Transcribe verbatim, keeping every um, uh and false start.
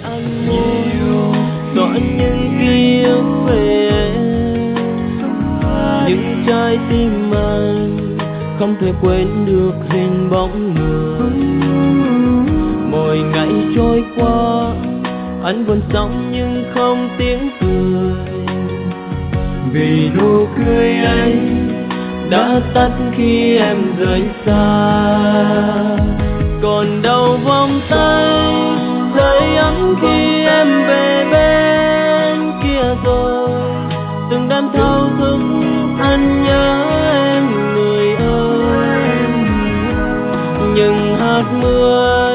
anh nhiều tỏa những ký ức về em, những trái tim anh không thể quên được hình bóng người. Mỗi ngày trôi qua anh vẫn sống nhưng không tiếng cười, vì nụ cười anh đã tắt khi em rời xa. Còn đâu vòng tay rơi ấm khi em về bên kia rồi, từng đêm thao thức anh nhớ em người ơi. Nhưng hạt mưa